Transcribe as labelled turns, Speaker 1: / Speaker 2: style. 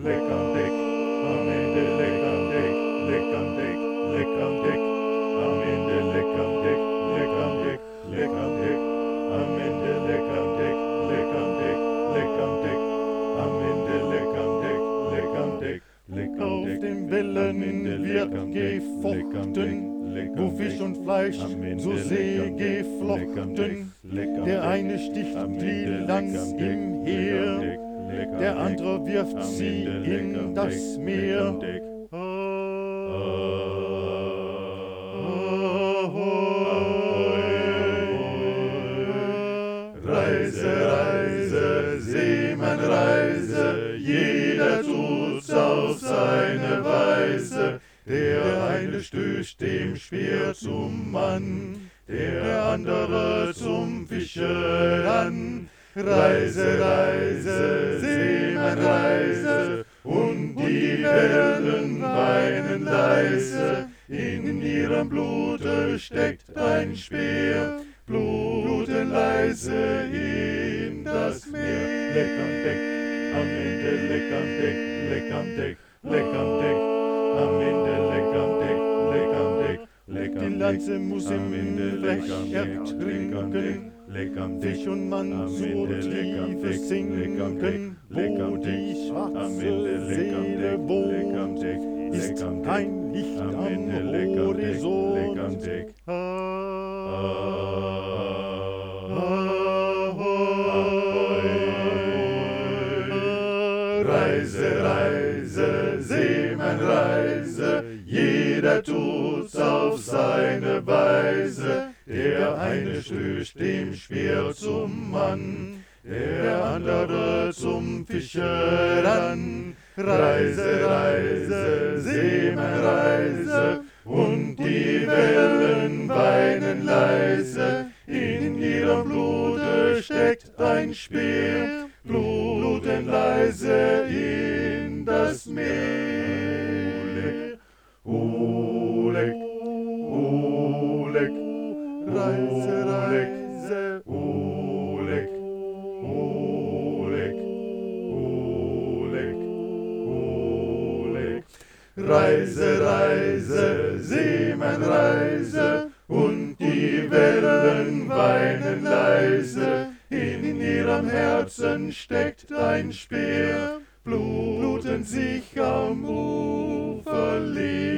Speaker 1: leck am Deck, am Ende leck am Deck, leck am Deck, leck am Deck, am Ende leck am Deck, leck am Deck, leck am Deck, am Ende leck am Deck, leck am Deck, leck am Deck, am Ende leck am Deck, leck am Deck, leck am
Speaker 2: Auf
Speaker 1: Deck,
Speaker 2: den Wellen wird gefochten, wo Fisch und Fleisch zur See geflochten. Der eine sticht die Lanz im Heer, der andere wirft sie in das Meer.
Speaker 1: Reise, Reise, Seemann, Reise, jeder tut's auf seine Weise. Der eine stößt dem Speer zum Mann, der andere zum Fische an. Reise, Reise, Seemann, Reise, und die Wellen weinen leise. In ihrem Blute steckt ein Speer, bluten leise in das Meer. Leck am Deck, am Ende leck am Deck, leck am Deck, leck am Deck, am Ende leck am Deck, leck am Deck, leck am Deck.
Speaker 2: Die Lanze muss
Speaker 1: Am
Speaker 2: im
Speaker 1: Ende
Speaker 2: Blech
Speaker 1: leck am Deck,
Speaker 2: ertrinken,
Speaker 1: leck am Deck,
Speaker 2: Fisch und Mann
Speaker 1: am
Speaker 2: zur
Speaker 1: Ende leck am
Speaker 2: Tiefe
Speaker 1: Deck, leck am Deck,
Speaker 2: sinken,
Speaker 1: leck
Speaker 2: wo
Speaker 1: am Deck,
Speaker 2: die
Speaker 1: am Ende
Speaker 2: schwarze
Speaker 1: leck am
Speaker 2: Seele
Speaker 1: Deck, leck am
Speaker 2: wohnt,
Speaker 1: Deck,
Speaker 2: ist
Speaker 1: leck am Deck,
Speaker 2: kein Licht
Speaker 1: am
Speaker 2: am
Speaker 1: Ende leck am Deck, leck am
Speaker 2: Horizont.
Speaker 1: Deck. Reise, Reise, Seemann, Reise, jeder tut's auf seine Weise. Der eine stößt dem Speer zum Mann, der andere zum Fischer an. Reise, Reise, Seemann, Reise, und die Wellen weinen leise. In ihrem Blute steckt ein Speer, bluten leise in das Meer. Oleg, Oleg, Reise, Reise, Oleg, Oleg, Oleg, Oleg. Reise, Reise, Seemann, Reise, und die Wellen weinen leise. In ihrem Herzen steckt ein Speer, bluten sich am Ufer leer.